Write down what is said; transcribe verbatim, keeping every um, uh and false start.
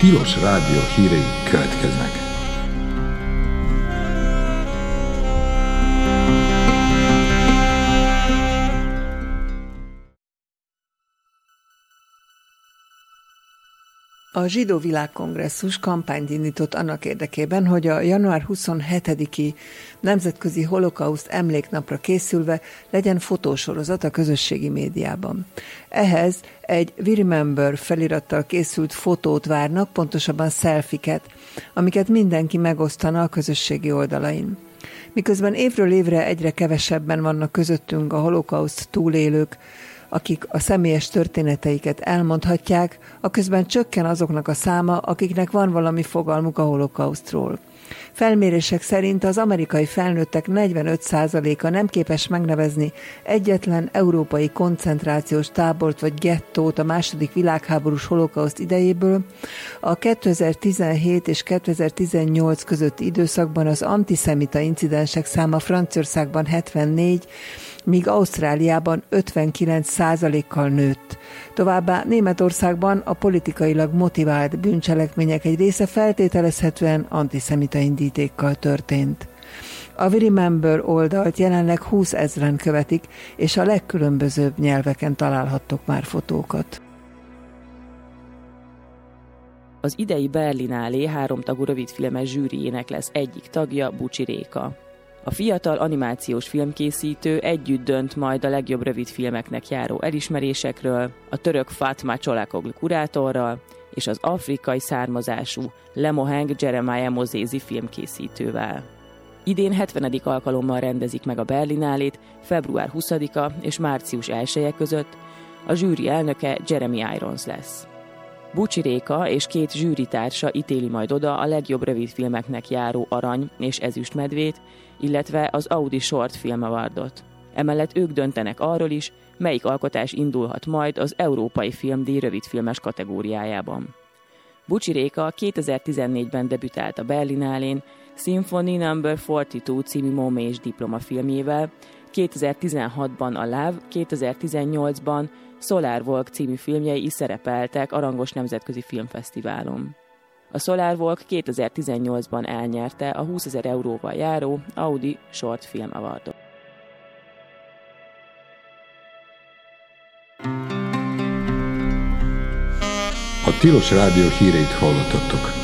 Tilos Rádió hírei következnek. A Zsidó Világkongresszus kampányt indított annak érdekében, hogy a január huszonhetediki Nemzetközi Holokauszt Emléknapra készülve legyen fotósorozat a közösségi médiában. Ehhez egy We Remember felirattal készült fotót várnak, pontosabban selfiket, amiket mindenki megosztana a közösségi oldalain. Miközben évről évre egyre kevesebben vannak közöttünk a holokauszt túlélők, akik a személyes történeteiket elmondhatják, aközben csökken azoknak a száma, akiknek van valami fogalmuk a holokausztról. Felmérések szerint az amerikai felnőttek negyvenöt százaléka nem képes megnevezni egyetlen európai koncentrációs tábort vagy gettót a második világháborús holokauszt idejéből. A kétezer-tizenhét és kétezer-tizennyolc közötti időszakban az antiszemita incidensek száma Franciaországban hetvennégy, míg Ausztráliában ötvenkilenc százalékkal nőtt. Továbbá Németországban a politikailag motivált bűncselekmények egy része feltételezhetően antiszemita indítékkal történt. A We Remember oldalt jelenleg húszezren követik, és a legkülönbözőbb nyelveken találhattok már fotókat. Az idei Berlinálé háromtagú rövidfilmes zsűriének lesz egyik tagja, Bucsi Réka. A fiatal animációs filmkészítő együtt dönt majd a legjobb rövidfilmeknek járó elismerésekről, a török Fatma Csolakoglu kurátorral és az afrikai származású Lemoheng Jeremiah Mozézi filmkészítővel. Idén hetvenedik alkalommal rendezik meg a Berlinálét február huszadika és március elseje között, a zsűri elnöke Jeremy Irons lesz. Bucsi Réka és két zsűritársa ítéli majd oda a legjobb rövidfilmeknek járó arany és ezüst medvét, illetve az Audi Short Film Awardot. Emellett ők döntenek arról is, melyik alkotás indulhat majd az Európai Filmdíj rövidfilmes kategóriájában. Bucsi Réka kétezer-tizennégyben debütált a Berlinálén Symphony number negyvenkettő című Momés diplomafilmjével, kétezer-tizenhatban a Love, kétezer-tizennyolcban Solar Walk című filmjei is szerepeltek a rangos nemzetközi filmfesztiválon. A Solar Walk kétezer-tizennyolcban elnyerte a húszezer euróval járó Audi Short Film Awardot. A Tilos Rádió híreit hallottatok.